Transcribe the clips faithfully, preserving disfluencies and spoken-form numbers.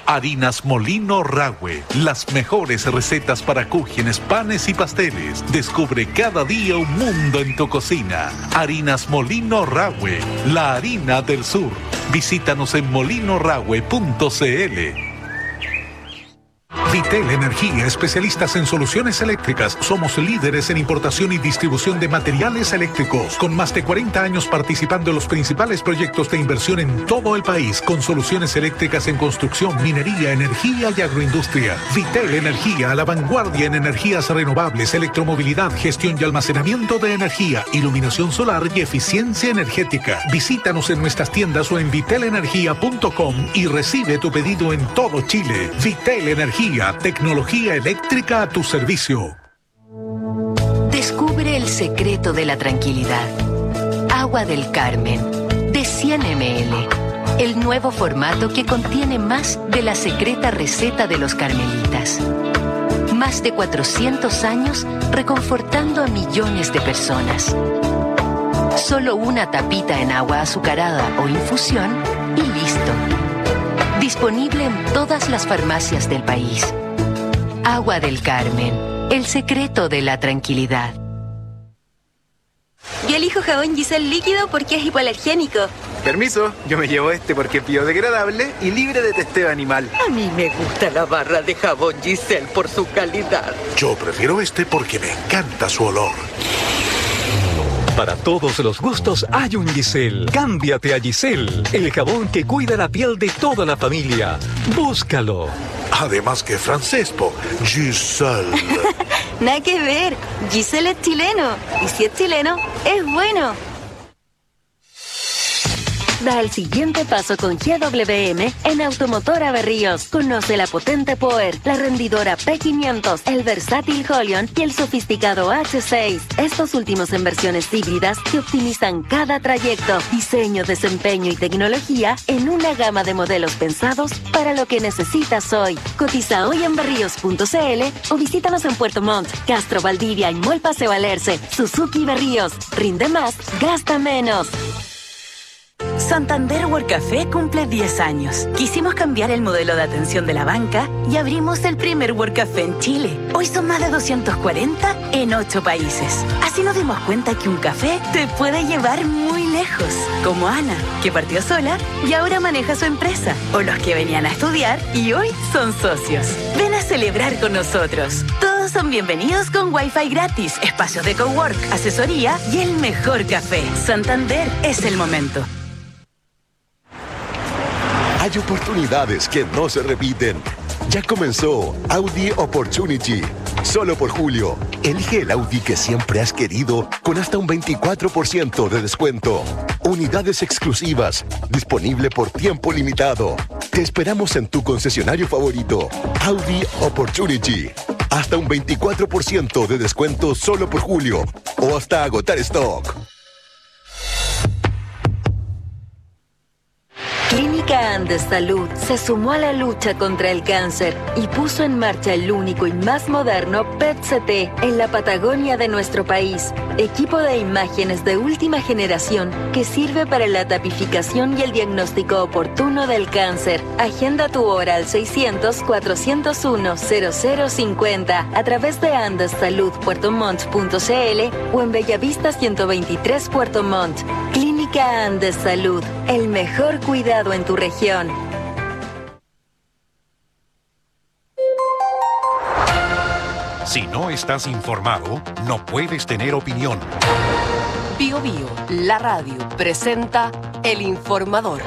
Harinas Molino Rahue, las mejores recetas para cúgenes, panes y pasteles. Descubre cada día un mundo en tu cocina. Harinas Molino Rahue, la harina del sur. Visítanos en molino rahue punto c l. Vitel Energía, especialistas en soluciones eléctricas. Somos líderes en importación y distribución de materiales eléctricos, con más de cuarenta años participando en los principales proyectos de inversión en todo el país, con soluciones eléctricas en construcción, minería, energía y agroindustria. Vitel Energía, a la vanguardia en energías renovables, electromovilidad, gestión y almacenamiento de energía, iluminación solar y eficiencia energética. Visítanos en nuestras tiendas o en vitel energía punto com y recibe tu pedido en todo Chile. Vitel Energía, tecnología eléctrica a tu servicio. Descubre el secreto de la tranquilidad. Agua del Carmen, de cien mililitros. El nuevo formato que contiene más de la secreta receta de los carmelitas. Más de cuatrocientos años reconfortando a millones de personas. Solo una tapita en agua azucarada o infusión y listo. Disponible en todas las farmacias del país. Agua del Carmen, el secreto de la tranquilidad. Yo elijo jabón Giselle líquido porque es hipoalergénico. Permiso, yo me llevo este porque es biodegradable y libre de testeo animal. A mí me gusta la barra de jabón Giselle por su calidad. Yo prefiero este porque me encanta su olor. Para todos los gustos hay un Giselle. Cámbiate a Giselle, el jabón que cuida la piel de toda la familia. Búscalo. Además que francés, po. Giselle. Nada que ver. Giselle es chileno. Y si es chileno, es bueno. Da el siguiente paso con G W M en Automotora Berríos. Conoce la potente Power, la rendidora P quinientos, el versátil Holion y el sofisticado H seis. Estos últimos en versiones híbridas que optimizan cada trayecto, diseño, desempeño y tecnología en una gama de modelos pensados para lo que necesitas hoy. Cotiza hoy en berríos punto c l o visítanos en Puerto Montt, Castro, Valdivia y Mall Paseo Valerse. Suzuki Berríos. Rinde más, gasta menos. Santander Work Café cumple diez años. Quisimos cambiar el modelo de atención de la banca y abrimos el primer Work Café en Chile. Hoy son más de doscientos cuarenta en ocho países. Así nos dimos cuenta que un café te puede llevar muy lejos. Como Ana, que partió sola y ahora maneja su empresa. O los que venían a estudiar y hoy son socios. Ven a celebrar con nosotros. Todos son bienvenidos con Wi-Fi gratis, espacios de cowork, asesoría y el mejor café. Santander es el momento. Hay oportunidades que no se repiten. Ya comenzó Audi Opportunity. Solo por julio, elige el Audi que siempre has querido con hasta un veinticuatro por ciento de descuento. Unidades exclusivas, disponible por tiempo limitado. Te esperamos en tu concesionario favorito. Audi Opportunity. Hasta un veinticuatro por ciento de descuento solo por julio o hasta agotar stock. Clínica Andes Salud se sumó a la lucha contra el cáncer y puso en marcha el único y más moderno P E T C T en la Patagonia de nuestro país. Equipo de imágenes de última generación que sirve para la tapificación y el diagnóstico oportuno del cáncer. Agenda tu hora al seiscientos, cuatrocientos uno, cero cero cincuenta a través de andes salud puerto montt punto c l o en Bellavista ciento veintitrés Puerto Montt. Clínica Andes Salud, el mejor cuidado en tu región. Si no estás informado, no puedes tener opinión. Bio Bio, la radio, presenta El Informador.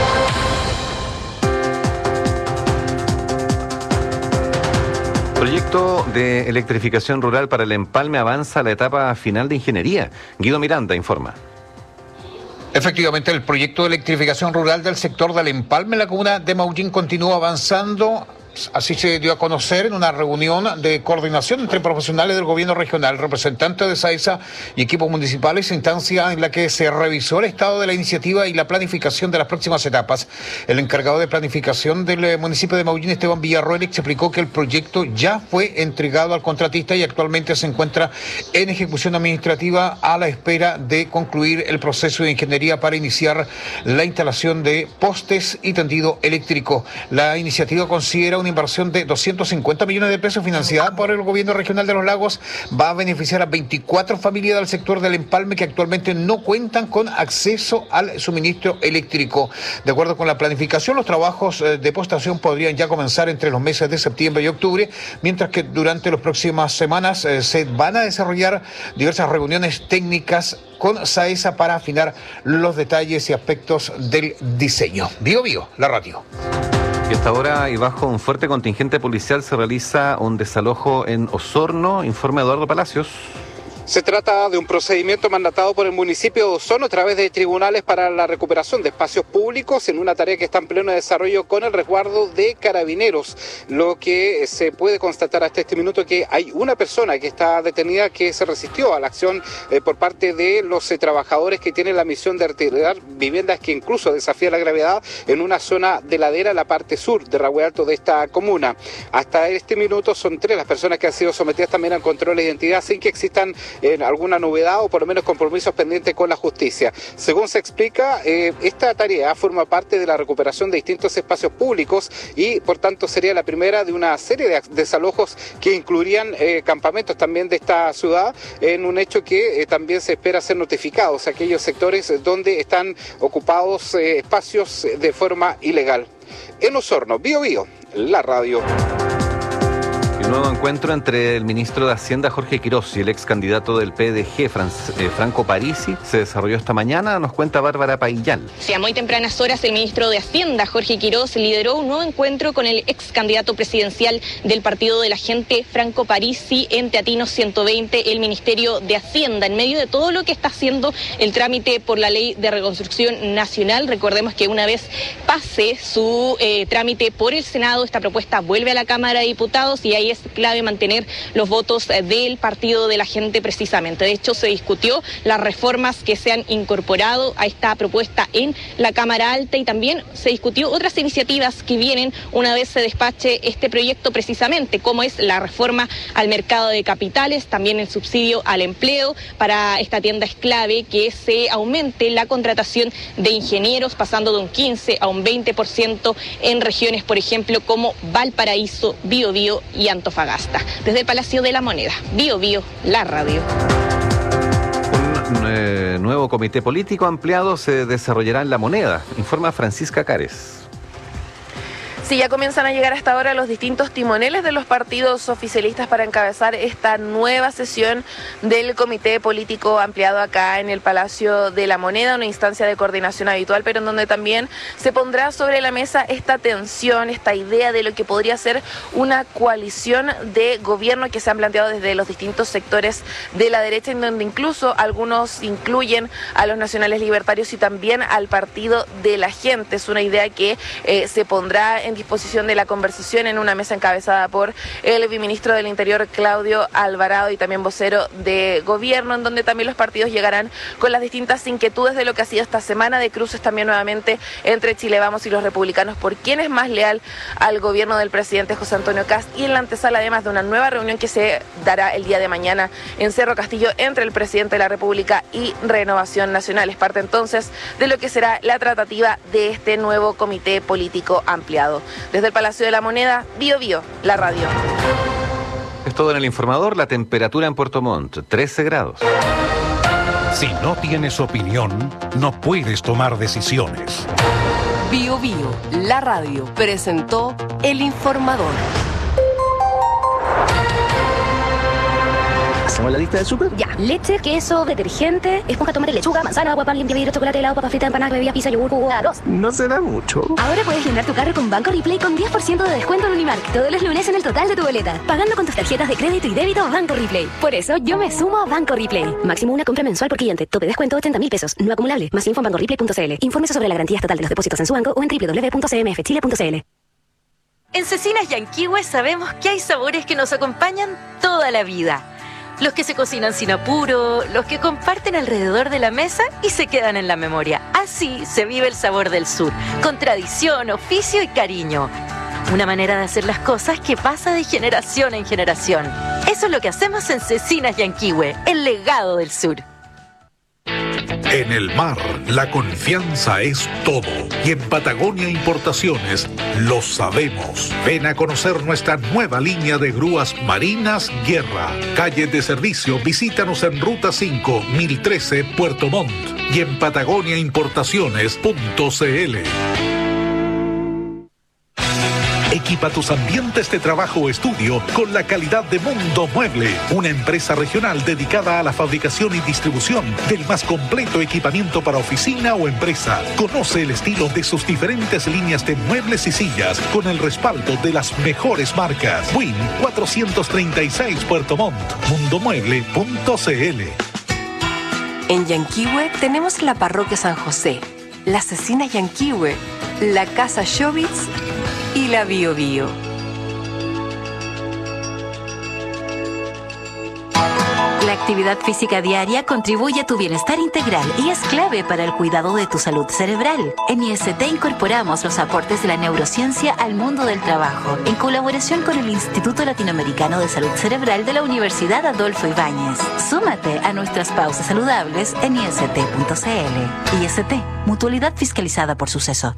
Proyecto de electrificación rural para el Empalme avanza a la etapa final de ingeniería. Guido Miranda informa. Efectivamente, el proyecto de electrificación rural del sector del Empalme en la comuna de Maullín continúa avanzando Así se dio a conocer en una reunión de coordinación entre profesionales del gobierno regional, representantes de SAESA y equipos municipales, instancia en la que se revisó el estado de la iniciativa y la planificación de las próximas etapas. El encargado de planificación del municipio de Maullín, Esteban Villarroel, explicó que el proyecto ya fue entregado al contratista y actualmente se encuentra en ejecución administrativa a la espera de concluir el proceso de ingeniería para iniciar la instalación de postes y tendido eléctrico. La iniciativa considera una inversión de doscientos cincuenta millones de pesos financiada por el gobierno regional de Los Lagos. Va a beneficiar a veinticuatro familias del sector del empalme que actualmente no cuentan con acceso al suministro eléctrico. De acuerdo con la planificación, los trabajos de postación podrían ya comenzar entre los meses de septiembre y octubre, mientras que durante las próximas semanas eh, se van a desarrollar diversas reuniones técnicas con SAESA para afinar los detalles y aspectos del diseño. Bio Bio, la radio. Y hasta ahora, y bajo un fuerte contingente policial, se realiza un desalojo en Osorno, informa Eduardo Palacios. Se trata de un procedimiento mandatado por el municipio de Osorno a través de tribunales para la recuperación de espacios públicos en una tarea que está en pleno desarrollo con el resguardo de carabineros. Lo que se puede constatar hasta este minuto que hay una persona que está detenida que se resistió a la acción eh, por parte de los eh, trabajadores que tienen la misión de retirar viviendas que incluso desafían la gravedad en una zona de ladera en la parte sur de Rahue Alto de esta comuna. Hasta este minuto son tres las personas que han sido sometidas también al control de identidad sin que existan en alguna novedad o por lo menos compromisos pendientes con la justicia. Según se explica, eh, esta tarea forma parte de la recuperación de distintos espacios públicos y por tanto sería la primera de una serie de desalojos que incluirían eh, campamentos también de esta ciudad, en un hecho que eh, también se espera ser notificados aquellos sectores donde están ocupados eh, espacios de forma ilegal. En Osorno, Bio Bio, la radio. Un nuevo encuentro entre el ministro de Hacienda, Jorge Quirós, y el ex candidato del P D G, Fran, eh, Franco Parisi, se desarrolló esta mañana, nos cuenta Bárbara Paillal. Sí, a muy tempranas horas, el ministro de Hacienda, Jorge Quirós, lideró un nuevo encuentro con el ex candidato presidencial del Partido de la Gente, Franco Parisi, en Teatinos ciento veinte, el Ministerio de Hacienda, en medio de todo lo que está haciendo el trámite por la Ley de Reconstrucción Nacional. Recordemos que una vez pase su eh, trámite por el Senado, esta propuesta vuelve a la Cámara de Diputados y ahí es clave mantener los votos del Partido de la Gente precisamente. De hecho, se discutió las reformas que se han incorporado a esta propuesta en la Cámara Alta y también se discutió otras iniciativas que vienen una vez se despache este proyecto precisamente, como es la reforma al mercado de capitales, también el subsidio al empleo. Para esta tienda es clave que se aumente la contratación de ingenieros, pasando de un quince a un veinte por ciento en regiones, por ejemplo, como Valparaíso, Biobío y Antofagasta. Desde el Palacio de la Moneda, Bio Bio, la radio. Un eh, nuevo comité político ampliado se desarrollará en La Moneda, informa Francisca Cares. Sí, ya comienzan a llegar hasta ahora los distintos timoneles de los partidos oficialistas para encabezar esta nueva sesión del Comité Político Ampliado acá en el Palacio de la Moneda, una instancia de coordinación habitual, pero en donde también se pondrá sobre la mesa esta tensión, esta idea de lo que podría ser una coalición de gobierno que se han planteado desde los distintos sectores de la derecha, en donde incluso algunos incluyen a los nacionales libertarios y también al Partido de la Gente. Es una idea que eh, se pondrá en disposición de la conversación en una mesa encabezada por el viceministro del Interior, Claudio Alvarado, y también vocero de gobierno, en donde también los partidos llegarán con las distintas inquietudes de lo que ha sido esta semana de cruces también nuevamente entre Chile Vamos y los republicanos por quién es más leal al gobierno del presidente José Antonio Kast, y en la antesala además de una nueva reunión que se dará el día de mañana en Cerro Castillo entre el presidente de la República y Renovación Nacional. Es parte entonces de lo que será la tratativa de este nuevo comité político ampliado. Desde el Palacio de la Moneda, Bio Bio, la radio. Es todo en el informador. La temperatura en Puerto Montt, trece grados. Si no tienes opinión, no puedes tomar decisiones. Bio Bio, la radio, presentó el informador. ¿Hacemos la lista del súper? Ya. Leche, queso, detergente, esponja, tomate, lechuga, manzana, agua, pan, limpia, vidrio, chocolate, helado, papa frita, empanada, bebida, pizza, yogur, jugo, arroz. No será mucho. Ahora puedes llenar tu carro con Banco Replay con diez por ciento de descuento en Unimark todos los lunes en el total de tu boleta, pagando con tus tarjetas de crédito y débito Banco Replay. Por eso yo me sumo a Banco Replay. Máximo una compra mensual por cliente. Tope descuento ochenta mil pesos. No acumulable. Más info en banco replay punto c l. Infórmese sobre la garantía estatal de los depósitos en su banco o en doble u doble u doble u punto c m f chile punto c l. En Cecinas Yanquihue sabemos que hay sabores que nos acompañan toda la vida. Los que se cocinan sin apuro, los que comparten alrededor de la mesa y se quedan en la memoria. Así se vive el sabor del sur, con tradición, oficio y cariño. Una manera de hacer las cosas que pasa de generación en generación. Eso es lo que hacemos en Cecinas Yanquihue, el legado del sur. En el mar, la confianza es todo. Y en Patagonia Importaciones lo sabemos. Ven a conocer nuestra nueva línea de grúas Marinas Guerra. Calle de servicio, visítanos en Ruta cinco, mil trece, Puerto Montt. Y en patagonia importaciones punto c l. Equipa tus ambientes de trabajo o estudio con la calidad de Mundo Mueble, una empresa regional dedicada a la fabricación y distribución del más completo equipamiento para oficina o empresa. Conoce el estilo de sus diferentes líneas de muebles y sillas con el respaldo de las mejores marcas. Win cuatrocientos treinta y seis Puerto Montt, mundo mueble punto c l. En Yanquihue tenemos la Parroquia San José, la Cecina Yanquihue, la Casa Jovitz y la Bio Bio. La actividad física diaria contribuye a tu bienestar integral y es clave para el cuidado de tu salud cerebral. En I S T incorporamos los aportes de la neurociencia al mundo del trabajo, en colaboración con el Instituto Latinoamericano de Salud Cerebral de la Universidad Adolfo Ibáñez. Súmate a nuestras pausas saludables en i s t punto c l. I S T, Mutualidad Fiscalizada por Suceso.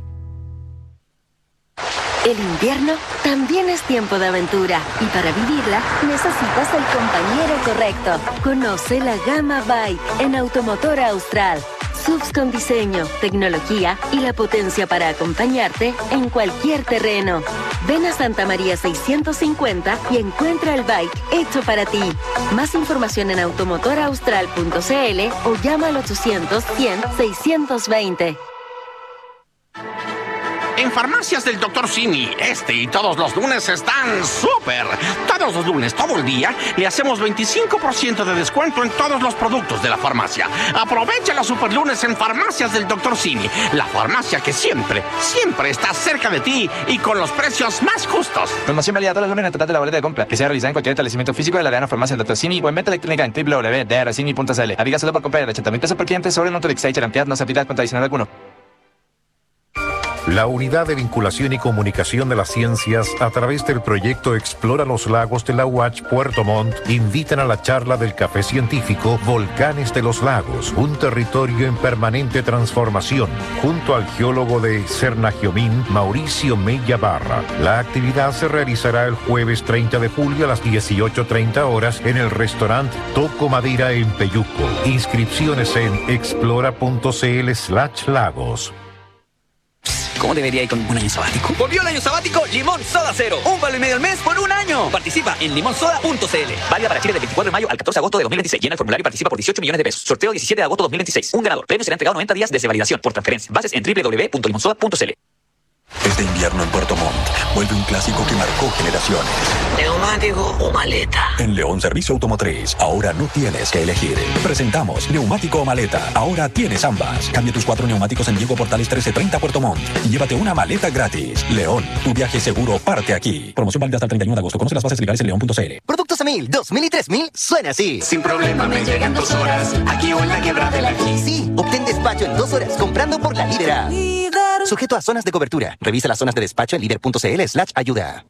El invierno también es tiempo de aventura y para vivirla necesitas el compañero correcto. Conoce la gama Bike en Automotor Austral. S U Vs con diseño, tecnología y la potencia para acompañarte en cualquier terreno. Ven a Santa María seiscientos cincuenta y encuentra el bike hecho para ti. Más información en automotor austral punto c l o llama al ochocientos, cien, seiscientos veinte. En Farmacias del doctor Simi, este y todos los lunes están súper. Todos los lunes, todo el día, le hacemos veinticinco por ciento de descuento en todos los productos de la farmacia. Aprovecha los super lunes en Farmacias del doctor Simi, la farmacia que siempre, siempre está cerca de ti y con los precios más justos. Promoción válida todos los lunes en el total de la boleta de compra, que sea realizada en cualquier establecimiento físico de la Real Farmacia del doctor Simi o en venta electrónica en w w w punto d r simi punto c l. Aplica solo por compra de ochenta mil pesos por cliente sobre el monto de Exchange cantidad no se aplica con adicional alguno. La Unidad de Vinculación y Comunicación de las Ciencias, a través del proyecto Explora los Lagos de la U A C H Puerto Montt, invitan a la charla del Café Científico Volcanes de los Lagos, un territorio en permanente transformación, junto al geólogo de Cernagiomín, Mauricio Mella Barra. La actividad se realizará el jueves treinta de julio a las dieciocho treinta horas en el restaurante Toco Madera en Peyuco. Inscripciones en explora.cl slash lagos. ¿Cómo debería ir con un año sabático? Volvió el año sabático Limón Soda Cero. Un vale y medio al mes por un año. Participa en limón soda punto c l. Válida para Chile del veinticuatro de mayo al catorce de agosto de dos mil veintiséis. Llena el formulario y participa por dieciocho millones de pesos. Sorteo diecisiete de agosto de dos mil veintiséis. Un ganador. Premio será entregado noventa días desde validación por transferencia. Bases en w w w punto limón soda punto c l. Este invierno en Puerto Montt vuelve un clásico que marcó generaciones. ¿Neumático o maleta? En León Servicio Automotriz, ahora no tienes que elegir. Presentamos neumático o maleta. Ahora tienes ambas. Cambia tus cuatro neumáticos en Diego Portales trece treinta Puerto Montt y llévate una maleta gratis. León, tu viaje seguro parte aquí. Promoción válida hasta el treinta y uno de agosto. Conoce las bases legales en león punto c l. Productos a mil, dos mil y tres mil suena así. Sin problema me llegan dos horas. Aquí o en la quebrada de la G. Sí, obtén despacho en dos horas comprando por la Líder. Sujeto a zonas de cobertura. Revisa las zonas de despacho en líder punto c l slash ayuda.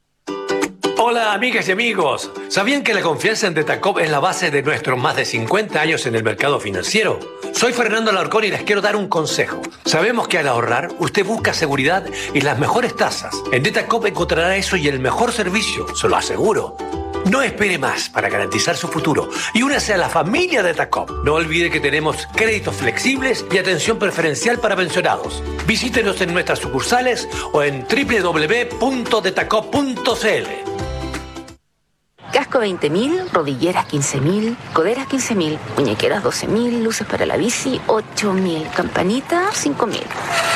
Hola amigas y amigos, ¿sabían que la confianza en Detacop es la base de nuestros más de cincuenta años en el mercado financiero? Soy Fernando Alarcón y les quiero dar un consejo. Sabemos que al ahorrar usted busca seguridad y las mejores tasas. En Detacop encontrará eso y el mejor servicio, se lo aseguro. No espere más para garantizar su futuro y únase a la familia de Detacop. No olvide que tenemos créditos flexibles y atención preferencial para pensionados. Visítenos en nuestras sucursales o en w w w punto detacop punto c l. Casco veinte mil, rodilleras quince mil, coderas quince mil, muñequeras doce mil, luces para la bici ocho mil, campanita cinco mil.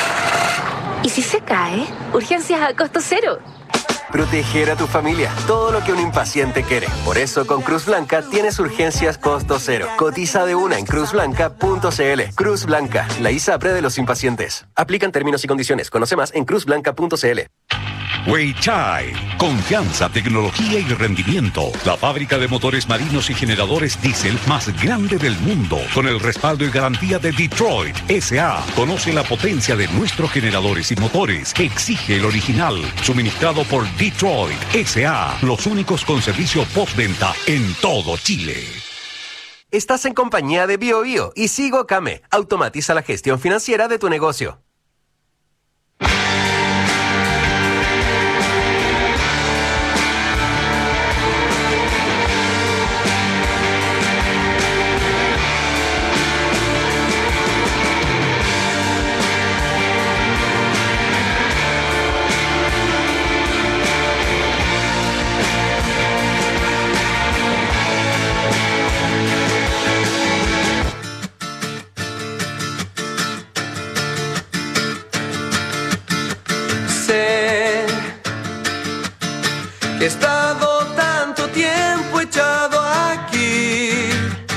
¿Y si se cae? Urgencias a costo cero. Proteger a tu familia, todo lo que un impaciente quiere. Por eso con Cruz Blanca tienes urgencias costo cero. Cotiza de una en cruz blanca punto c l. Cruz Blanca, la ISAPRE de los impacientes. Aplican términos y condiciones. Conoce más en cruz blanca punto c l. Weichai. Confianza, tecnología y rendimiento. La fábrica de motores marinos y generadores diésel más grande del mundo. Con el respaldo y garantía de Detroit S A. Conoce la potencia de nuestros generadores y motores. Exige el original. Suministrado por Detroit S A. Los únicos con servicio postventa en todo Chile. Estás en compañía de BioBio y Sigo Kame. Automatiza la gestión financiera de tu negocio. He estado tanto tiempo echado aquí,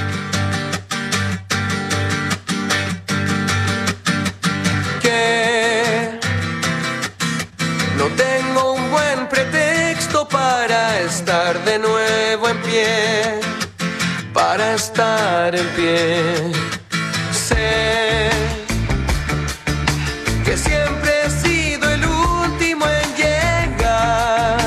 que no tengo un buen pretexto para estar de nuevo en pie, para estar en pie. Sé que siempre he sido el último en llegar,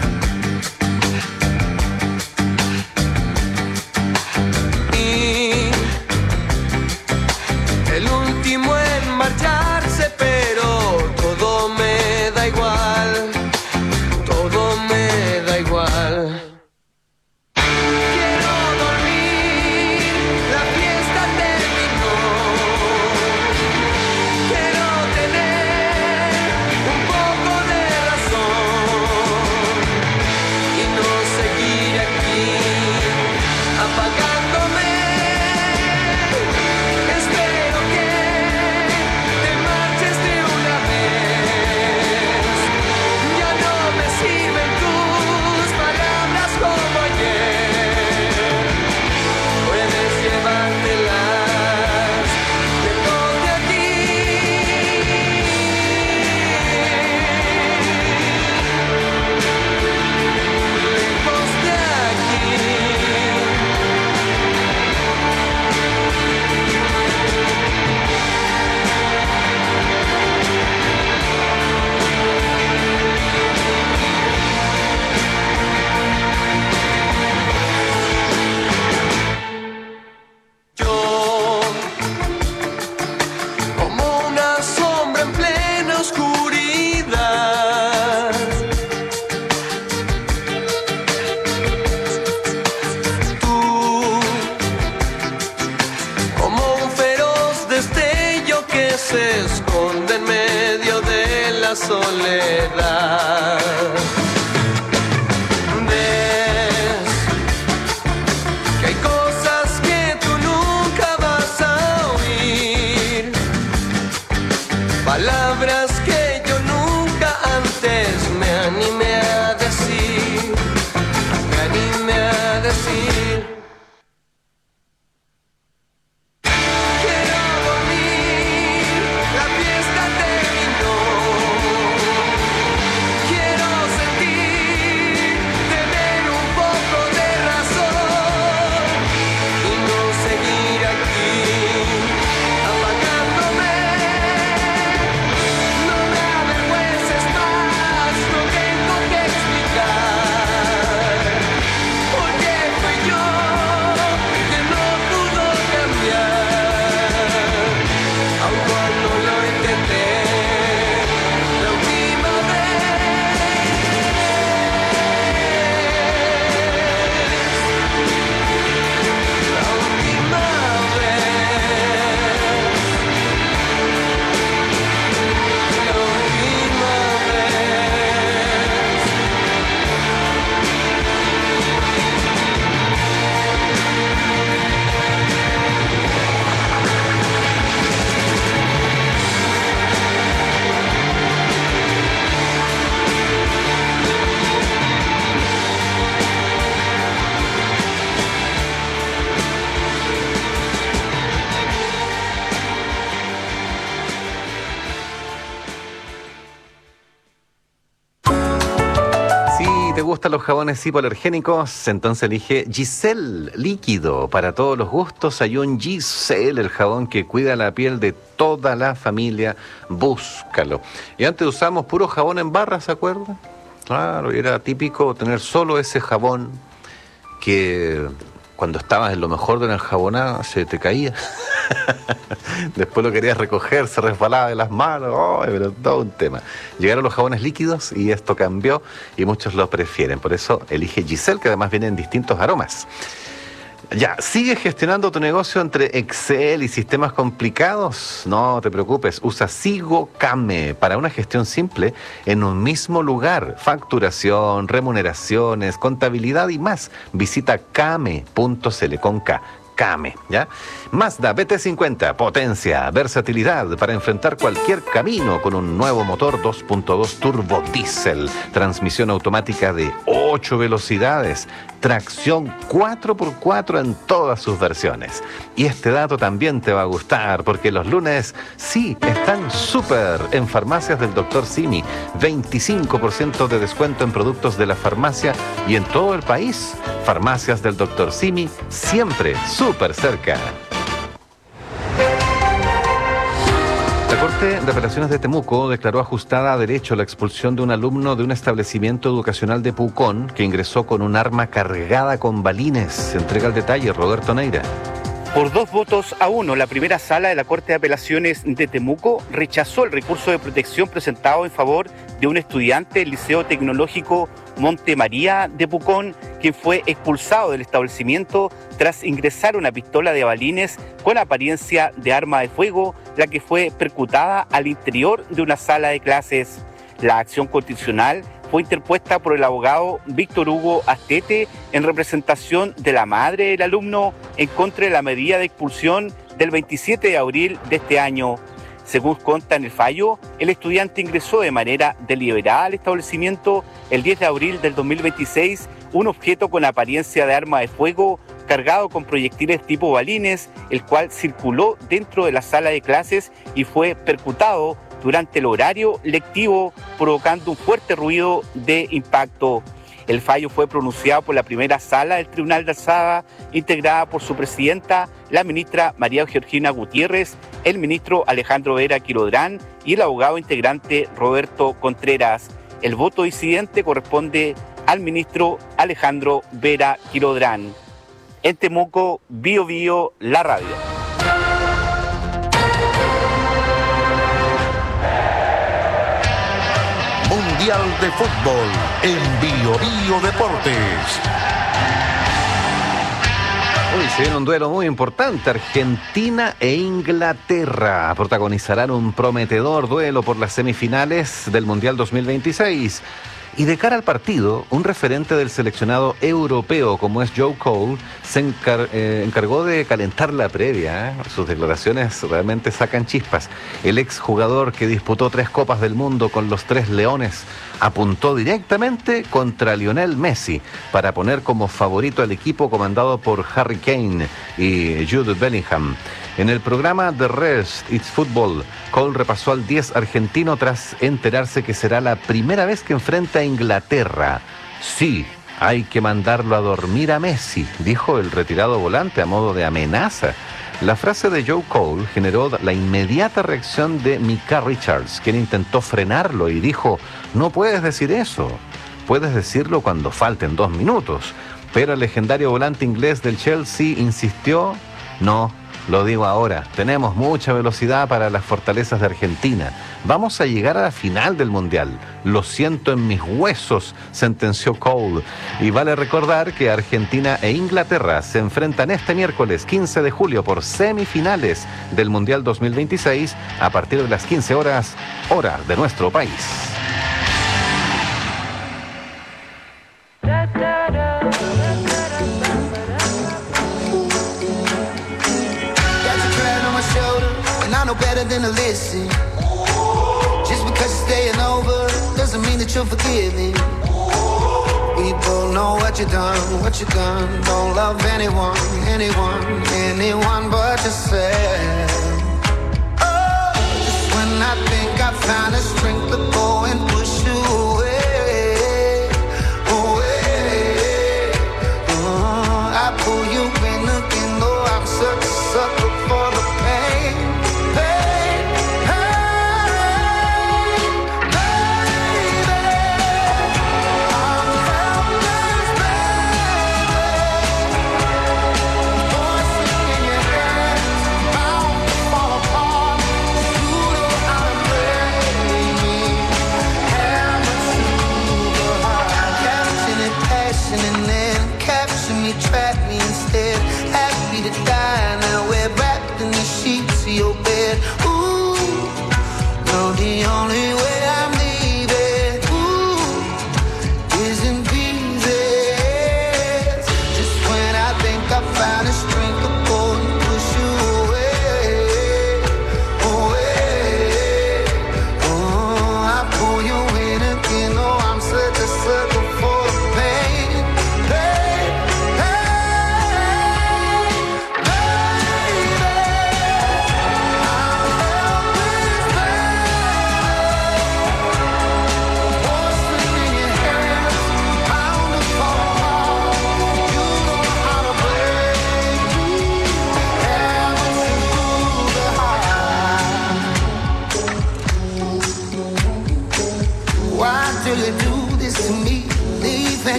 y el último en marcharse, pero todo me da igual, todo me da igual. Se esconde en medio de la soledad. Ves que hay cosas que tú nunca vas a oír, palabras que yo nunca antes me animé a decir, me animé a decir. gustan los jabones hipoalergénicos? Entonces elige Giselle líquido. Para todos los gustos hay un Giselle, el jabón que cuida la piel de toda la familia. Búscalo. Y antes usamos puro jabón en barra, ¿se acuerdan? Claro, era típico tener solo ese jabón que cuando estabas en lo mejor de la enjabonada se te caía. Después lo querías recoger, se resbalaba de las manos. Oh, pero todo un tema. Llegaron los jabones líquidos y esto cambió y muchos lo prefieren. Por eso elige Giselle, que además viene en distintos aromas. Ya, ¿sigue gestionando tu negocio entre Excel y sistemas complicados? No te preocupes, usa SigoCame para una gestión simple en un mismo lugar. Facturación, remuneraciones, contabilidad y más. Visita came punto c l con K. Came, ¿ya? Mazda B T cincuenta, potencia, versatilidad para enfrentar cualquier camino con un nuevo motor dos punto dos turbo diésel, transmisión automática de ocho velocidades, tracción cuatro por cuatro en todas sus versiones. Y este dato también te va a gustar porque los lunes sí están súper en farmacias del doctor Simi, veinticinco por ciento de descuento en productos de la farmacia y en todo el país. Farmacias del doctor Simi, siempre súper cerca. La Corte de Apelaciones de Temuco declaró ajustada a derecho la expulsión de un alumno de un establecimiento educacional de Pucón que ingresó con un arma cargada con balines. Se entrega el detalle Roberto Neira. Por dos votos a uno, la primera sala de la Corte de Apelaciones de Temuco rechazó el recurso de protección presentado en favor de un estudiante del Liceo Tecnológico Montemaría de Pucón, quien fue expulsado del establecimiento tras ingresar una pistola de balines con apariencia de arma de fuego, la que fue percutada al interior de una sala de clases. La acción constitucional fue interpuesta por el abogado Víctor Hugo Astete en representación de la madre del alumno en contra de la medida de expulsión del veintisiete de abril de este año. Según consta en el fallo, el estudiante ingresó de manera deliberada al establecimiento el diez de abril del dos mil veintiséis un objeto con apariencia de arma de fuego cargado con proyectiles tipo balines, el cual circuló dentro de la sala de clases y fue percutado durante el horario lectivo, provocando un fuerte ruido de impacto. El fallo fue pronunciado por la primera sala del Tribunal de Alzada, integrada por su presidenta, la ministra María Georgina Gutiérrez, el ministro Alejandro Vera Quilodrán y el abogado integrante Roberto Contreras. El voto disidente corresponde al ministro Alejandro Vera Quilodrán. En Temuco, Bio Bio, la radio. Mundial de Fútbol en Bio Bio Deportes. Uy, se viene un duelo muy importante. Argentina e Inglaterra protagonizarán un prometedor duelo por las semifinales del Mundial dos mil veintiséis. Y de cara al partido, un referente del seleccionado europeo como es Joe Cole se encar- eh, encargó de calentar la previa. ¿eh? Sus declaraciones realmente sacan chispas. El exjugador que disputó tres Copas del Mundo con los Tres Leones apuntó directamente contra Lionel Messi para poner como favorito al equipo comandado por Harry Kane y Jude Bellingham. En el programa The Rest It's Football, Cole repasó al diez argentino tras enterarse que será la primera vez que enfrenta a Inglaterra. Sí, hay que mandarlo a dormir a Messi, dijo el retirado volante a modo de amenaza. La frase de Joe Cole generó la inmediata reacción de Micah Richards, quien intentó frenarlo y dijo: no puedes decir eso, puedes decirlo cuando falten dos minutos. Pero el legendario volante inglés del Chelsea insistió: no, lo digo ahora, tenemos mucha velocidad para las fortalezas de Argentina. Vamos a llegar a la final del Mundial. Lo siento en mis huesos, sentenció Cole. Y vale recordar que Argentina e Inglaterra se enfrentan este miércoles quince de julio por semifinales del Mundial dos mil veintiséis a partir de las quince horas, hora de nuestro país. No better than to listen. Just because you're staying over doesn't mean that you're forgiving. We both know what you done, what you done. Don't love anyone, anyone, anyone but yourself. Oh, just when I think I found the strength to go and push you away, away.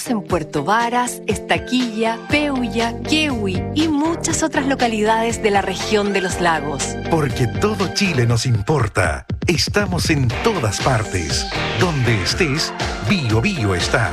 Estamos en Puerto Varas, Estaquilla, Peulla, Quehue y muchas otras localidades de la región de los lagos. Porque todo Chile nos importa. Estamos en todas partes. Donde estés, Bio Bio está.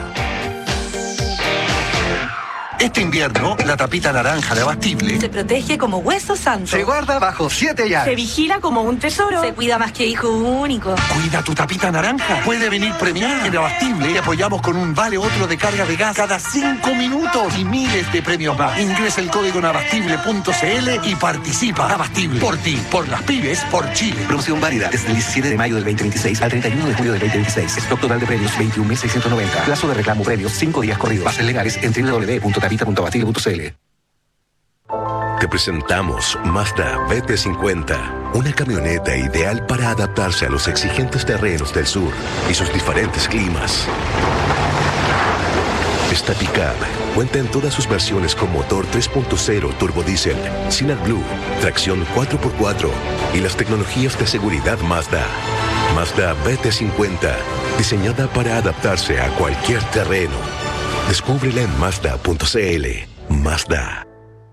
Este invierno, la tapita naranja de Abastible Se protege como hueso santo. se guarda bajo siete llaves. Se vigila como un tesoro. Se cuida más que hijo único. Cuida tu tapita naranja. Puede venir premiada. En Abastible te apoyamos con un vale otro de carga de gas cada cinco minutos y miles de premios más. Ingresa el código en abastible punto cl y participa. Abastible. Por ti, por las pibes, por Chile. Promoción válida desde el diecisiete de mayo del veinte veintiséis al treinta y uno de julio del veinte veintiséis. Stock total de premios veintiún mil seiscientos noventa. Plazo de reclamo premios cinco días corridos. Bases legales en doble u doble u doble u punto tapita punto abastible punto cl. Te presentamos Mazda B T cincuenta, una camioneta ideal para adaptarse a los exigentes terrenos del sur y sus diferentes climas. Esta pickup cuenta en todas sus versiones con motor tres punto cero turbodiesel, sin AdBlue, tracción cuatro por cuatro y las tecnologías de seguridad Mazda. Mazda B T cincuenta, diseñada para adaptarse a cualquier terreno. Descúbrela en mazda punto cl. Mazda.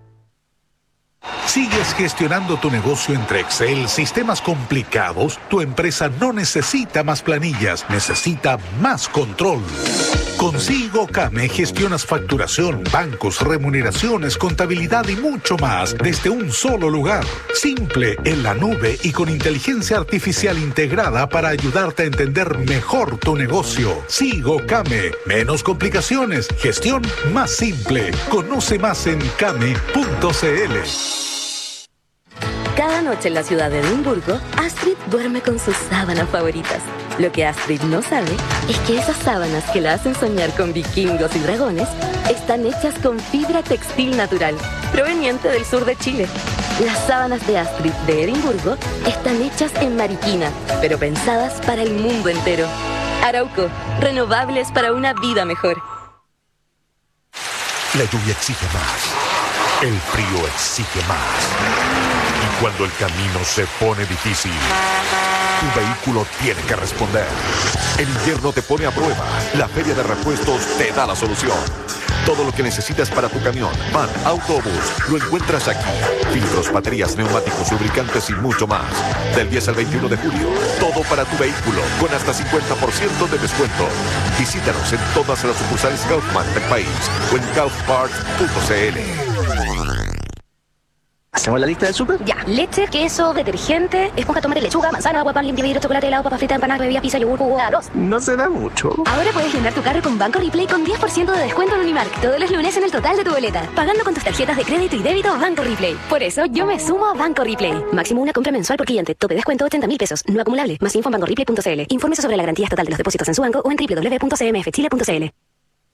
¿Sigues gestionando tu negocio entre Excel, sistemas complicados? Tu empresa no necesita más planillas, necesita más control. Con SigoCame gestionas facturación, bancos, remuneraciones, contabilidad y mucho más desde un solo lugar. Simple, en la nube y con inteligencia artificial integrada para ayudarte a entender mejor tu negocio. SigoCame. Menos complicaciones, gestión más simple. Conoce más en came punto cl. Cada noche en la ciudad de Edimburgo, Astrid duerme con sus sábanas favoritas. Lo que Astrid no sabe es que esas sábanas que la hacen soñar con vikingos y dragones están hechas con fibra textil natural, proveniente del sur de Chile. Las sábanas de Astrid de Edimburgo están hechas en Mariquina, pero pensadas para el mundo entero. Arauco, renovables para una vida mejor. La lluvia exige más. El frío exige más. Y cuando el camino se pone difícil, tu vehículo tiene que responder. El invierno te pone a prueba. La Feria de Repuestos te da la solución. Todo lo que necesitas para tu camión, van, autobús, lo encuentras aquí. Filtros, baterías, neumáticos, lubricantes y mucho más. Del diez al veintiuno de julio, todo para tu vehículo, con hasta cincuenta por ciento de descuento. Visítanos en todas las sucursales Kaufman del país o en kaufparts punto cl. ¿Hacemos la lista del súper? Ya, leche, queso, detergente, esponja, tomate, lechuga, manzana, agua, pan, limpia, vidrio, chocolate, helado, papa frita, empanada, bebida, pizza, yogur, jugo, arroz. No se da mucho. Ahora puedes llenar tu carro con Banco Replay con diez por ciento de descuento en Unimark todos los lunes en el total de tu boleta, pagando con tus tarjetas de crédito y débito Banco Replay. Por eso yo me sumo a Banco Replay. Máximo una compra mensual por cliente. Tope descuento ochenta mil pesos. No acumulable. Más info en banco replay punto cl. Infórmese sobre la garantía total de los depósitos en su banco o en doble u doble u doble u punto c m f chile punto c l.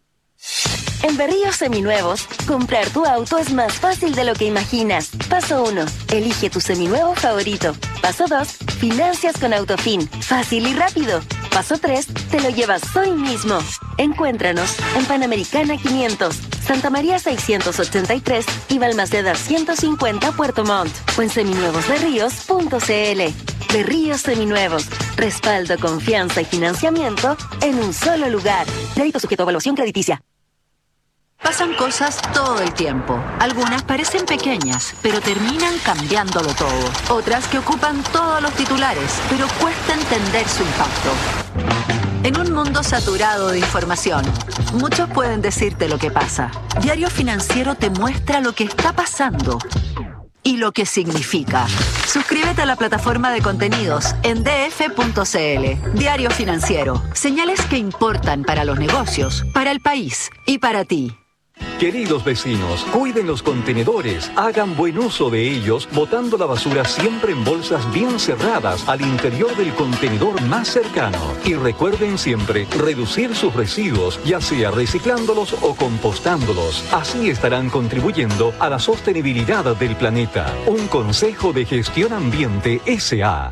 En Berríos Seminuevos, comprar tu auto es más fácil de lo que imaginas. Paso uno. Elige tu seminuevo favorito. Paso dos. Financias con Autofin. Fácil y rápido. Paso tres. Te lo llevas hoy mismo. Encuéntranos en Panamericana quinientos, Santa María seiscientos ochenta y tres y Balmaceda ciento cincuenta Puerto Montt. O en seminuevos berríos punto cl. Berríos Seminuevos. Respaldo, confianza y financiamiento en un solo lugar. Crédito sujeto a evaluación crediticia. Pasan cosas todo el tiempo. Algunas parecen pequeñas, pero terminan cambiándolo todo. Otras que ocupan todos los titulares, pero cuesta entender su impacto. En un mundo saturado de información, muchos pueden decirte lo que pasa. Diario Financiero te muestra lo que está pasando y lo que significa. Suscríbete a la plataforma de contenidos en d f punto c l. Diario Financiero. Señales que importan para los negocios, para el país y para ti. Queridos vecinos, cuiden los contenedores, hagan buen uso de ellos, botando la basura siempre en bolsas bien cerradas al interior del contenedor más cercano. Y recuerden siempre reducir sus residuos, ya sea reciclándolos o compostándolos. Así estarán contribuyendo a la sostenibilidad del planeta. Un consejo de Gestión Ambiente S A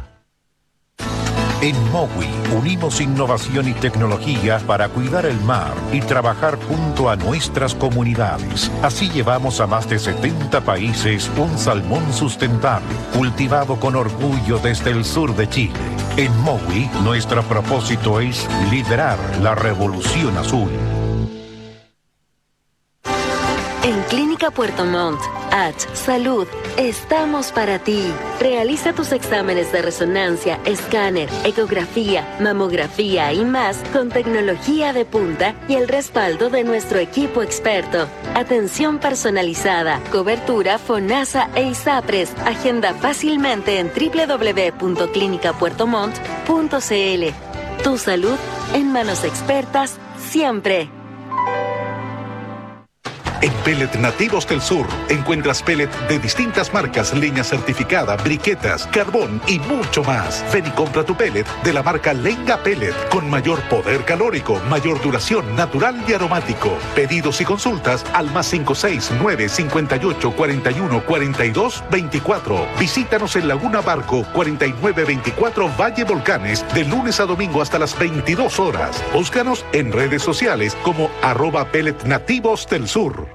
En Mowi unimos innovación y tecnología para cuidar el mar y trabajar junto a nuestras comunidades. Así llevamos a más de setenta países un salmón sustentable, cultivado con orgullo desde el sur de Chile. En Mowi, nuestro propósito es liderar la revolución azul. Clínica Puerto Montt, H Salud, estamos para ti. Realiza tus exámenes de resonancia, escáner, ecografía, mamografía y más con tecnología de punta y el respaldo de nuestro equipo experto. Atención personalizada, cobertura FONASA e ISAPRES. Agenda fácilmente en doble u doble u doble u punto clínica puerto montt punto c l. Tu salud en manos expertas siempre. En Pellet Nativos del Sur encuentras pellet de distintas marcas, leña certificada, briquetas, carbón y mucho más. Ven y compra tu pellet de la marca Lenga Pellet con mayor poder calórico, mayor duración, natural y aromático. Pedidos y consultas al más cinco seis nueve cinco ocho cuatro uno cuatro dos dos cuatro. Visítanos en Laguna Barco cuarenta y nueve veinticuatro Valle Volcanes de lunes a domingo hasta las veintidós horas. Búscanos en redes sociales como arroba Pellet Nativos del Sur.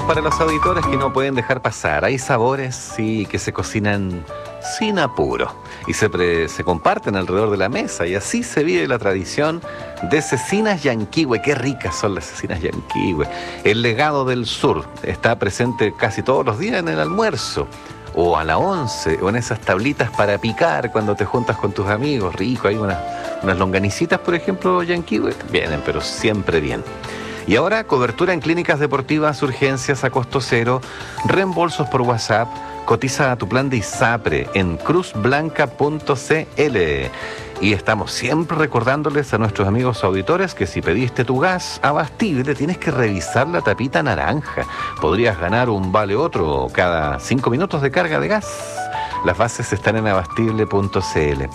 para los auditores que no pueden dejar pasar. Hay sabores, sí, que se cocinan sin apuro y se, pre, se comparten alrededor de la mesa, y así se vive la tradición de cecinas yanquihue. Qué ricas son las cecinas yanquihue. El legado del sur está presente casi todos los días en el almuerzo, o a la once, o en esas tablitas para picar cuando te juntas con tus amigos. Rico, hay unas, unas longanicitas, por ejemplo, yanquihue. Vienen, pero siempre bien. Y ahora, cobertura en clínicas deportivas, urgencias a costo cero, reembolsos por WhatsApp. Cotiza a tu plan de ISAPRE en cruz blanca punto c l. Y estamos siempre recordándoles a nuestros amigos auditores que si pediste tu gas abastible, tienes que revisar la tapita naranja. Podrías ganar un vale otro cada cinco minutos de carga de gas. Las bases están en abastible punto c l.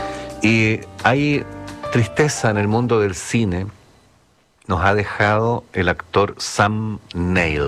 Y hay tristeza en el mundo del cine. Nos ha dejado el actor Sam Neill.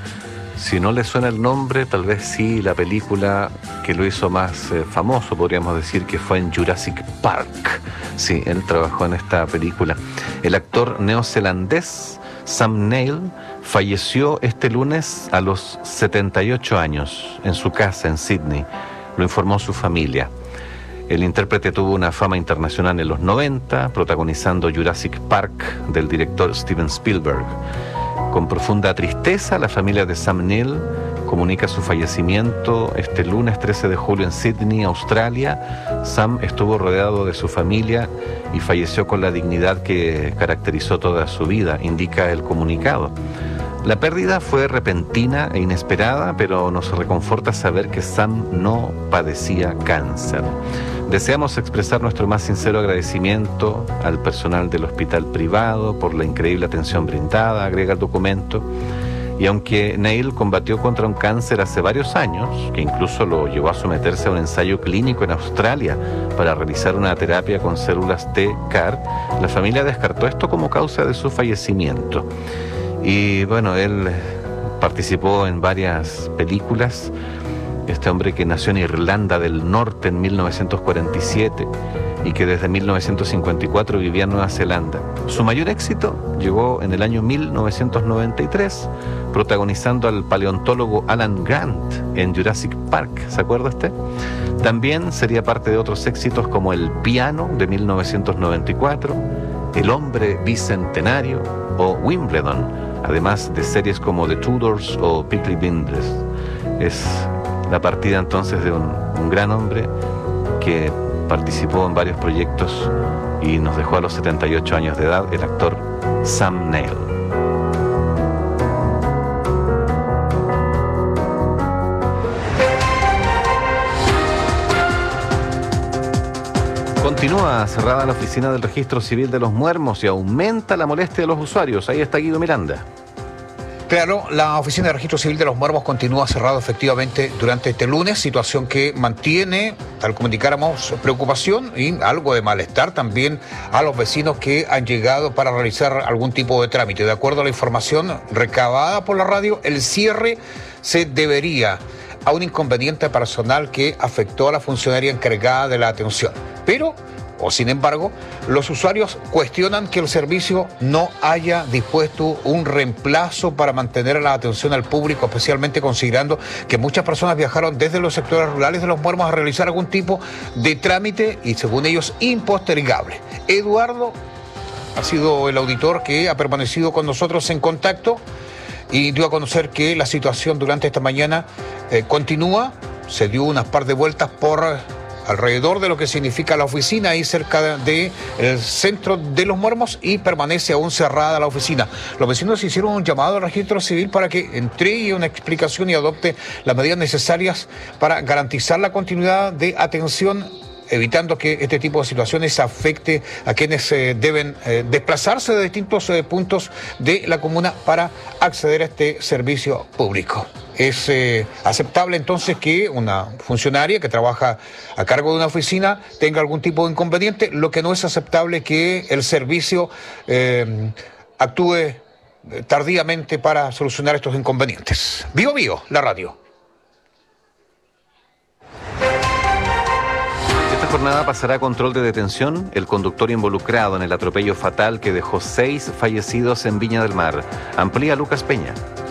Si no le suena el nombre, tal vez sí la película que lo hizo más eh, famoso, podríamos decir que fue en Jurassic Park. Sí, él trabajó en esta película. El actor neozelandés Sam Neill falleció este lunes a los setenta y ocho años en su casa en Sydney. Lo informó su familia. El intérprete tuvo una fama internacional en los noventa, protagonizando Jurassic Park del director Steven Spielberg. Con profunda tristeza, la familia de Sam Neill comunica su fallecimiento este lunes trece de julio en Sydney, Australia. Sam estuvo rodeado de su familia y falleció con la dignidad que caracterizó toda su vida, indica el comunicado. La pérdida fue repentina e inesperada, pero nos reconforta saber que Sam no padecía cáncer. Deseamos expresar nuestro más sincero agradecimiento al personal del hospital privado por la increíble atención brindada, agrega el documento. Y aunque Neill combatió contra un cáncer hace varios años, que incluso lo llevó a someterse a un ensayo clínico en Australia para realizar una terapia con células T C A R, la familia descartó esto como causa de su fallecimiento. Y bueno, él participó en varias películas. Este hombre que nació en Irlanda del Norte en mil novecientos cuarenta y siete y que desde mil novecientos cincuenta y cuatro vivía en Nueva Zelanda. Su mayor éxito llegó en el año mil novecientos noventa y tres, protagonizando al paleontólogo Alan Grant en Jurassic Park. ¿Se acuerda usted? También sería parte de otros éxitos como El Piano de mil novecientos noventa y cuatro, El Hombre Bicentenario o Wimbledon, además de series como The Tudors o Peaky Blinders. Es la partida entonces de un, un gran hombre que participó en varios proyectos y nos dejó a los setenta y ocho años de edad, el actor Sam Neill. Continúa cerrada la oficina del Registro Civil de los Muermos y aumenta la molestia de los usuarios. Ahí está Guido Miranda. Claro, la Oficina de Registro Civil de los Muermos continúa cerrada efectivamente durante este lunes, situación que mantiene, tal como indicáramos, preocupación y algo de malestar también a los vecinos que han llegado para realizar algún tipo de trámite. De acuerdo a la información recabada por la radio, el cierre se debería a un inconveniente personal que afectó a la funcionaria encargada de la atención. Pero, o sin embargo, los usuarios cuestionan que el servicio no haya dispuesto un reemplazo para mantener la atención al público, especialmente considerando que muchas personas viajaron desde los sectores rurales de los Muermos a realizar algún tipo de trámite y, según ellos, impostergable. Eduardo ha sido el auditor que ha permanecido con nosotros en contacto y dio a conocer que la situación durante esta mañana eh, continúa. Se dio unas par de vueltas por alrededor de lo que significa la oficina, ahí cerca del centro de los Muermos, y permanece aún cerrada la oficina. Los vecinos hicieron un llamado al registro civil para que entregue una explicación y adopte las medidas necesarias para garantizar la continuidad de atención, evitando que este tipo de situaciones afecte a quienes eh, deben eh, desplazarse de distintos eh, puntos de la comuna para acceder a este servicio público. Es eh, aceptable entonces que una funcionaria que trabaja a cargo de una oficina tenga algún tipo de inconveniente. Lo que no es aceptable es que el servicio eh, actúe tardíamente para solucionar estos inconvenientes. Bio Bio, la radio. Esta jornada pasará a control de detención el conductor involucrado en el atropello fatal que dejó seis fallecidos en Viña del Mar. Amplía Lucas Peña.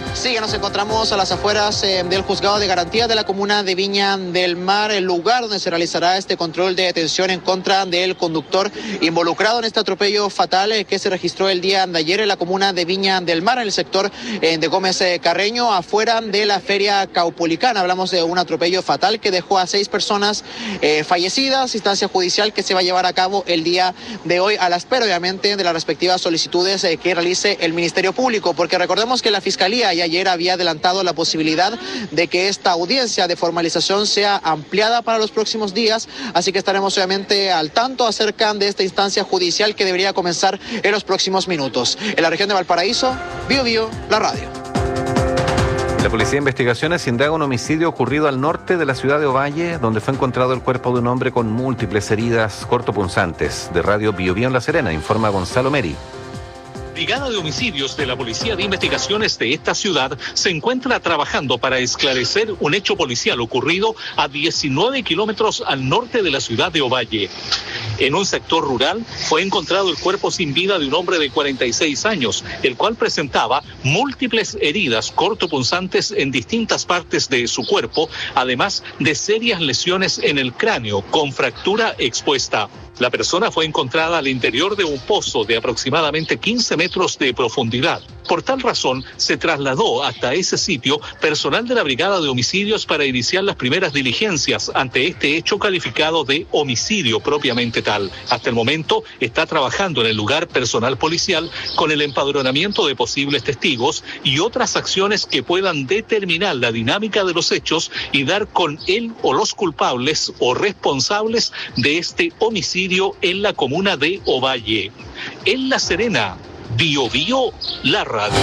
Sí, ya nos encontramos a las afueras eh, del Juzgado de Garantía de la comuna de Viña del Mar, el lugar donde se realizará este control de detención en contra del conductor involucrado en este atropello fatal eh, que se registró el día de ayer en la comuna de Viña del Mar, en el sector eh, de Gómez eh, Carreño, afuera de la feria caupolicana. Hablamos de un atropello fatal que dejó a seis personas eh, fallecidas, instancia judicial que se va a llevar a cabo el día de hoy a la espera, obviamente, de las respectivas solicitudes eh, que realice el Ministerio Público, porque recordemos que la Fiscalía ya ayer había adelantado la posibilidad de que esta audiencia de formalización sea ampliada para los próximos días, así que estaremos obviamente al tanto acerca de esta instancia judicial que debería comenzar en los próximos minutos. En la región de Valparaíso, Bio Bio, la radio. La Policía de Investigaciones indaga un homicidio ocurrido al norte de la ciudad de Ovalle, donde fue encontrado el cuerpo de un hombre con múltiples heridas cortopunzantes. De Radio Bio Bio en La Serena, informa Gonzalo Meri. Brigada de Homicidios de la Policía de Investigaciones de esta ciudad se encuentra trabajando para esclarecer un hecho policial ocurrido a diecinueve kilómetros al norte de la ciudad de Ovalle. En un sector rural fue encontrado el cuerpo sin vida de un hombre de cuarenta y seis años, el cual presentaba múltiples heridas cortopunzantes en distintas partes de su cuerpo, además de serias lesiones en el cráneo con fractura expuesta. La persona fue encontrada al interior de un pozo de aproximadamente quince metros de profundidad. Por tal razón, se trasladó hasta ese sitio personal de la Brigada de Homicidios para iniciar las primeras diligencias ante este hecho calificado de homicidio propiamente tal. Hasta el momento está trabajando en el lugar personal policial con el empadronamiento de posibles testigos y otras acciones que puedan determinar la dinámica de los hechos y dar con él o los culpables o responsables de este homicidio en la comuna de Ovalle. En La Serena, Bio Bio, la radio.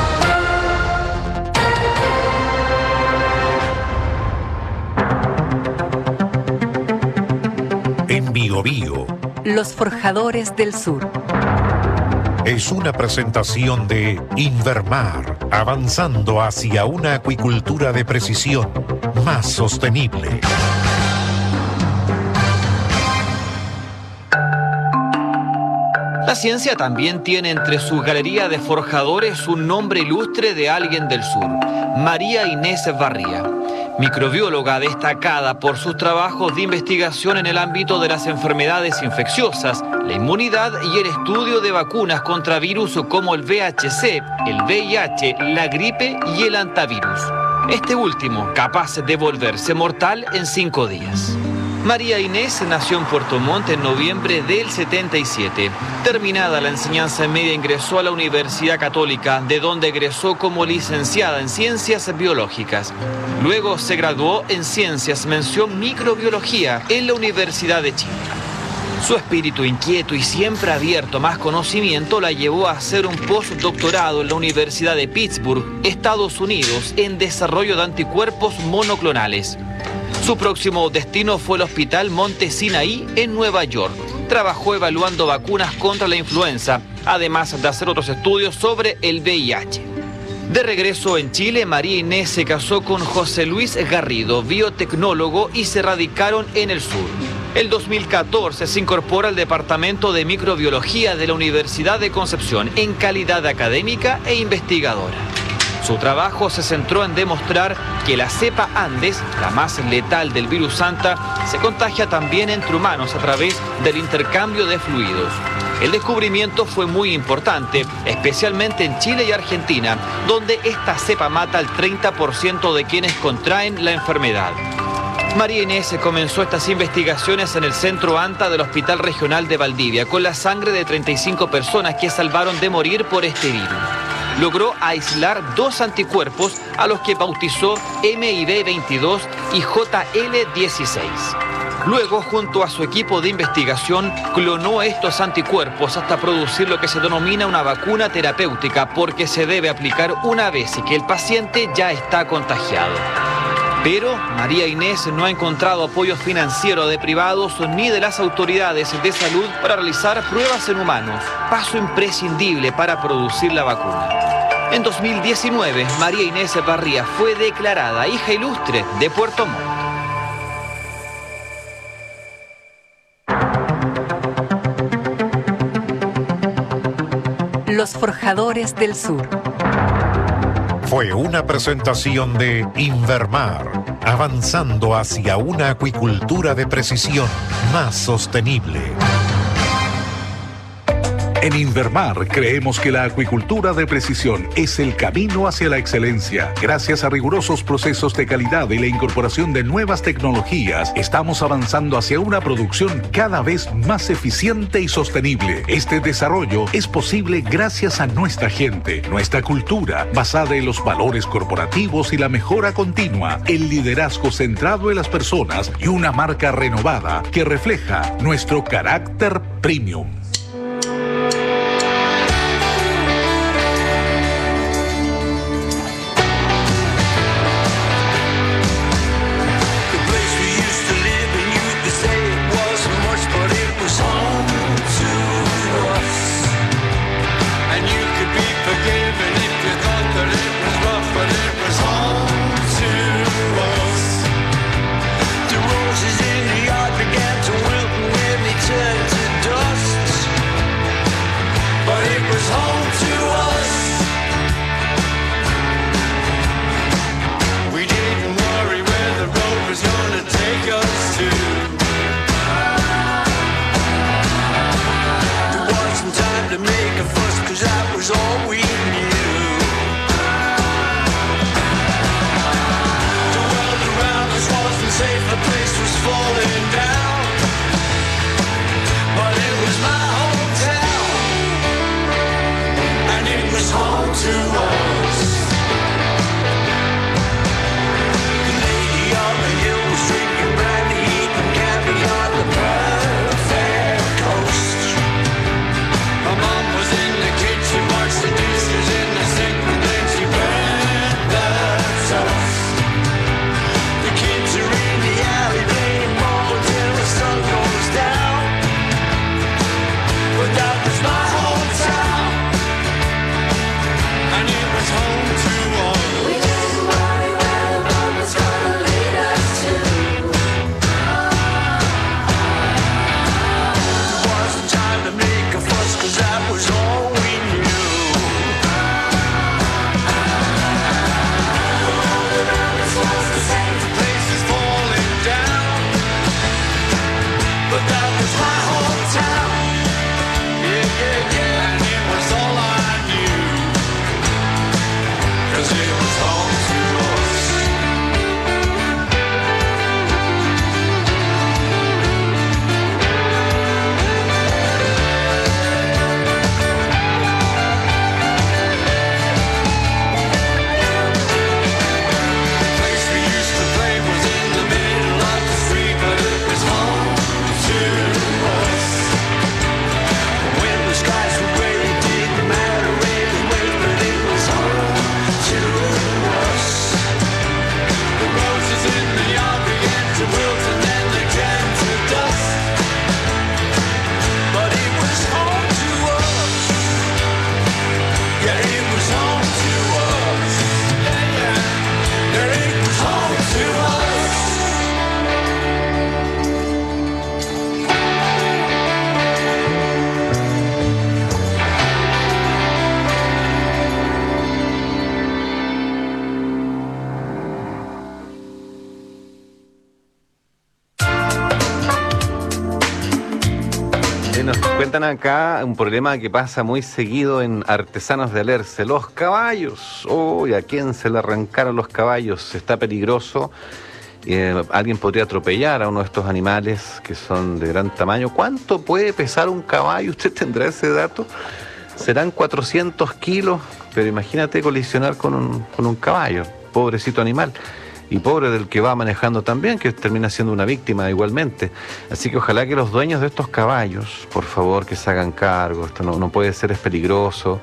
En Bio Bio. Los Forjadores del Sur. Es una presentación de Invermar, avanzando hacia una acuicultura de precisión más sostenible. La ciencia también tiene entre su galería de forjadores un nombre ilustre de alguien del sur, María Inés Barría, microbióloga destacada por sus trabajos de investigación en el ámbito de las enfermedades infecciosas, la inmunidad y el estudio de vacunas contra virus como el V I C, el V I H, la gripe y el antivirus. Este último capaz de volverse mortal en cinco días. María Inés nació en Puerto Montt en noviembre del setenta y siete. Terminada la enseñanza media ingresó a la Universidad Católica, de donde egresó como licenciada en Ciencias Biológicas. Luego se graduó en Ciencias mención Microbiología en la Universidad de Chile. Su espíritu inquieto y siempre abierto a más conocimiento la llevó a hacer un postdoctorado en la Universidad de Pittsburgh, Estados Unidos, en desarrollo de anticuerpos monoclonales. Su próximo destino fue el Hospital Monte Sinaí en Nueva York. Trabajó evaluando vacunas contra la influenza, además de hacer otros estudios sobre el V I H. De regreso en Chile, María Inés se casó con José Luis Garrido, biotecnólogo, y se radicaron en el sur. El dos mil catorce se incorpora al Departamento de Microbiología de la Universidad de Concepción en calidad académica e investigadora. Su trabajo se centró en demostrar que la cepa Andes, la más letal del virus Santa, se contagia también entre humanos a través del intercambio de fluidos. El descubrimiento fue muy importante, especialmente en Chile y Argentina, donde esta cepa mata al treinta por ciento de quienes contraen la enfermedad. María Inés comenzó estas investigaciones en el Centro ANTA del Hospital Regional de Valdivia, con la sangre de treinta y cinco personas que salvaron de morir por este virus. Logró aislar dos anticuerpos a los que bautizó M I B veintidós y J L dieciséis. Luego, junto a su equipo de investigación, clonó estos anticuerpos hasta producir lo que se denomina una vacuna terapéutica, porque se debe aplicar una vez que el paciente ya está contagiado. Pero María Inés no ha encontrado apoyo financiero de privados ni de las autoridades de salud para realizar pruebas en humanos, paso imprescindible para producir la vacuna. En dos mil diecinueve, María Inés Barría fue declarada hija ilustre de Puerto Montt. Los Forjadores del Sur. Fue una presentación de Invermar, avanzando hacia una acuicultura de precisión más sostenible. En Invermar creemos que la acuicultura de precisión es el camino hacia la excelencia. Gracias a rigurosos procesos de calidad y la incorporación de nuevas tecnologías, estamos avanzando hacia una producción cada vez más eficiente y sostenible. Este desarrollo es posible gracias a nuestra gente, nuestra cultura, basada en los valores corporativos y la mejora continua, el liderazgo centrado en las personas y una marca renovada que refleja nuestro carácter premium. Cuentan acá un problema que pasa muy seguido en Artesanos de Alerce. Los caballos. Uy, ¿a quién se le arrancaron los caballos? Está peligroso. Eh, alguien podría atropellar a uno de estos animales que son de gran tamaño. ¿Cuánto puede pesar un caballo? ¿Usted tendrá ese dato? Serán cuatrocientos kilos, pero imagínate colisionar con un, con un caballo. Pobrecito animal. Y pobre del que va manejando también, que termina siendo una víctima igualmente. Así que ojalá que los dueños de estos caballos, por favor, que se hagan cargo. Esto no, no puede ser, es peligroso.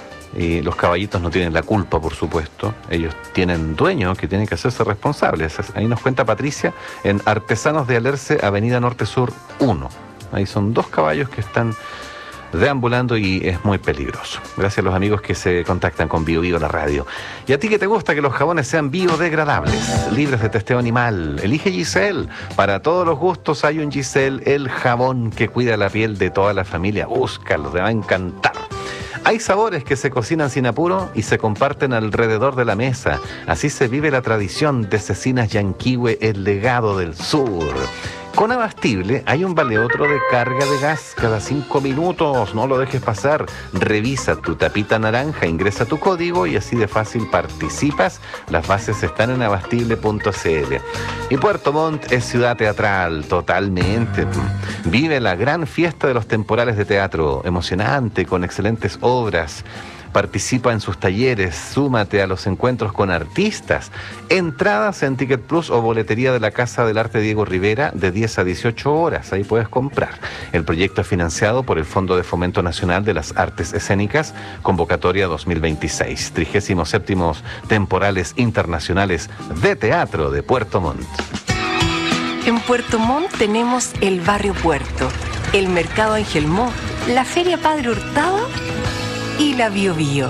Y los caballitos no tienen la culpa, por supuesto. Ellos tienen dueños que tienen que hacerse responsables. Ahí nos cuenta Patricia, en Artesanos de Alerce, Avenida Norte Sur uno. Ahí son dos caballos que están deambulando y es muy peligroso. Gracias a los amigos que se contactan con Bio Bio la radio. Y a ti que te gusta que los jabones sean biodegradables, libres de testeo animal, elige Giselle. Para todos los gustos hay un Giselle, el jabón que cuida la piel de toda la familia. Búscalo, te va a encantar. Hay sabores que se cocinan sin apuro y se comparten alrededor de la mesa. Así se vive la tradición de Cecinas Yanquihue, el legado del sur. Con Abastible hay un vale otro de carga de gas cada cinco minutos. No lo dejes pasar. Revisa tu tapita naranja, ingresa tu código y así de fácil participas. Las bases están en abastible punto c l. Y Puerto Montt es ciudad teatral, totalmente. Vive la gran fiesta de los temporales de teatro, emocionante, con excelentes obras. Participa en sus talleres, súmate a los encuentros con artistas. Entradas en Ticket Plus o boletería de la Casa del Arte Diego Rivera de diez a dieciocho horas. Ahí puedes comprar. El proyecto es financiado por el Fondo de Fomento Nacional de las Artes Escénicas, convocatoria dos mil veintiséis, trigésimo séptimos temporales internacionales de teatro de Puerto Montt. En Puerto Montt tenemos el Barrio Puerto, el Mercado Ángel Mo, la Feria Padre Hurtado y la Bio Bio.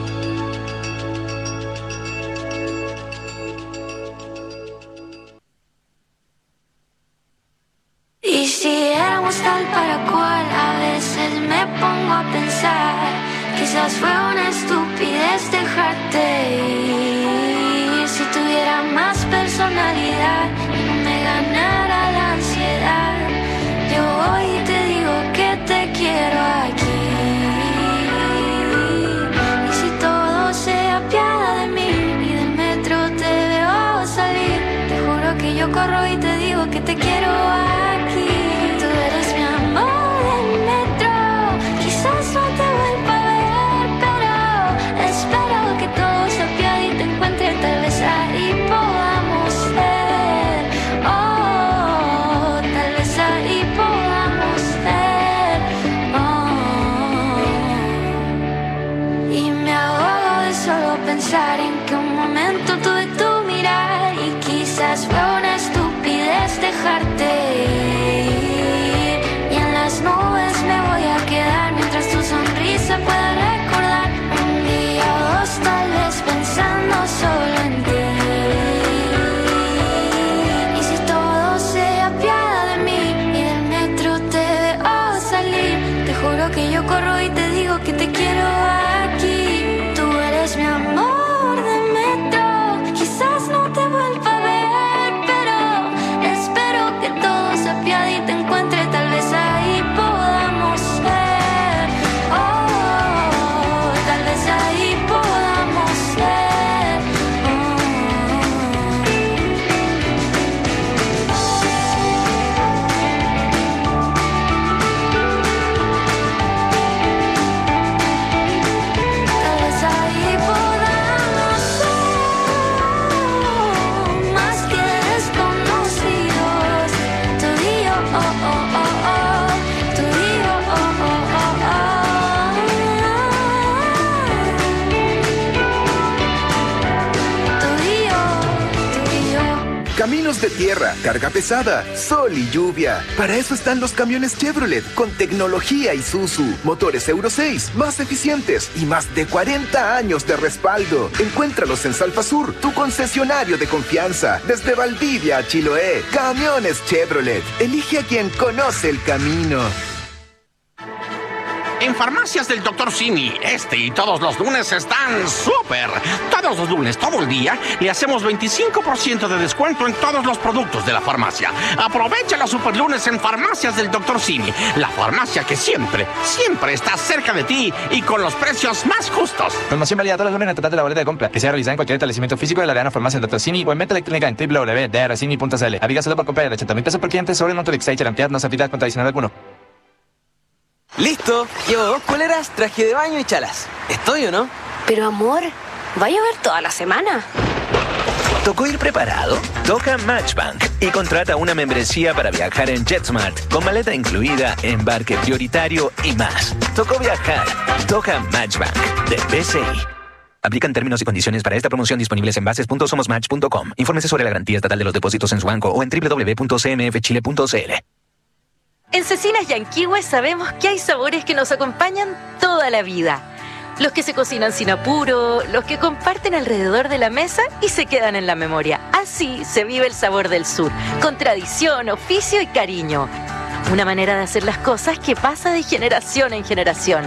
Y si éramos tal para cual, a veces me pongo a pensar, quizás fue una estupidez dejarte ir. Si tuviera más personalidad y no me ganara la ansiedad, yo hoy te digo que te quiero aquí. Yo corro y te digo que te quiero aquí. Tú eres mi amor del metro. Quizás no te vuelva a ver, pero espero que todo se apiade y te encuentre. Tal vez ahí podamos ser. Oh, tal vez ahí podamos ser. Oh. Y me ahogo de solo pensar en que un momento tuve tu mirar y quizás fue una estupidez dejarte ir. Y en las nubes me voy a quedar mientras tu sonrisa pueda recordar un día o dos, tal vez pensando solo en ti. Y si todo se apiada de mí y del metro te veo salir, te juro que yo corro y te digo que te quiero aquí. Tú eres mi amor. Y te encuentre, tal vez ahí podamos ser. Oh, tal vez ahí podamos ser. Tal vez ahí podamos ser más que desconocidos. Oh, oh, oh, oh, tú y yo, oh, oh, oh, oh. Tú y yo, tú y yo. Caminos de tierra, carga pesada, sol y lluvia. Para eso están los camiones Chevrolet, con tecnología Isuzu, motores Euro seis, más eficientes y más de cuarenta años de respaldo. Encuéntralos en Salfasur, tu concesionario de confianza. Desde Valdivia a Chiloé, camiones Chevrolet. Elige a quien conoce el camino. En Farmacias del doctor Simi, este y todos los lunes están súper. Todos los lunes, todo el día, le hacemos veinticinco por ciento de descuento en todos los productos de la farmacia. Aprovecha los super lunes en Farmacias del doctor Simi, la farmacia que siempre, siempre está cerca de ti y con los precios más justos. Promoción válida todos los lunes en el total de la boleta de compra, que sea realizada en cualquier establecimiento físico de la Arena Farmacia del doctor Simi o en venta electrónica en w w w punto d r simi punto c l. Aplica solo por compra de ochenta mil pesos por cliente sobre el monto de X seis, garantía no se aplica contra adicional alguno. Listo, llevo dos poleras, traje de baño y chalas. ¿Estoy o no? Pero amor, ¿va a llover toda la semana? ¿Tocó ir preparado? Toca Matchbank y contrata una membresía para viajar en JetSmart con maleta incluida, embarque prioritario y más. Tocó viajar. Toca Matchbank de B C I. Aplican términos y condiciones para esta promoción disponibles en bases punto somos match punto com. Infórmese sobre la garantía estatal de los depósitos en su banco o en w w w punto c m f chile punto c l. En Cecinas Yanquihue sabemos que hay sabores que nos acompañan toda la vida. Los que se cocinan sin apuro, los que comparten alrededor de la mesa y se quedan en la memoria. Así se vive el sabor del sur, con tradición, oficio y cariño. Una manera de hacer las cosas que pasa de generación en generación.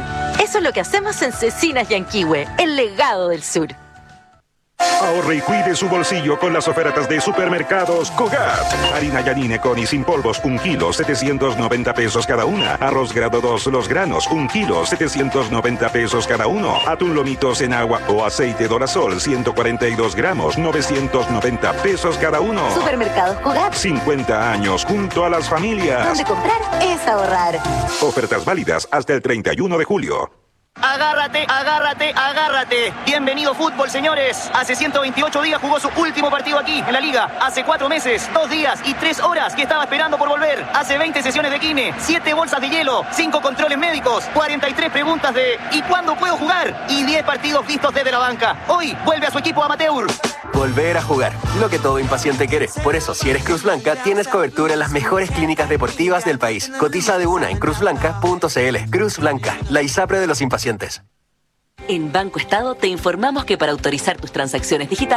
Eso es lo que hacemos en Cecinas Yanquihue, el legado del sur. Ahorre y cuide su bolsillo con las ofertas de Supermercados Cogat. Harina Yanine con y sin polvos, un kilo, setecientos noventa pesos cada una. Arroz grado dos, los granos, un kilo, setecientos noventa pesos cada uno. Atún lomitos en agua o aceite Dorasol, ciento cuarenta y dos gramos, novecientos noventa pesos cada uno. Supermercados Cogat. cincuenta años junto a las familias. Donde comprar es ahorrar. Ofertas válidas hasta el treinta y uno de julio. Agárrate, agárrate, agárrate. Bienvenido fútbol, señores. Hace ciento veintiocho días jugó su último partido aquí, en la Liga. Hace cuatro meses, dos días y tres horas que estaba esperando por volver. Hace veinte sesiones de kine, siete bolsas de hielo, cinco controles médicos, cuarenta y tres preguntas de ¿y cuándo puedo jugar? Y diez partidos vistos desde la banca. Hoy vuelve a su equipo amateur. Volver a jugar, lo que todo impaciente quiere. Por eso, si eres Cruz Blanca, tienes cobertura en las mejores clínicas deportivas del país. Cotiza de una en cruz blanca punto c l. Cruz Blanca, la ISAPRE de los impacientes. En Banco Estado te informamos que para autorizar tus transacciones digitales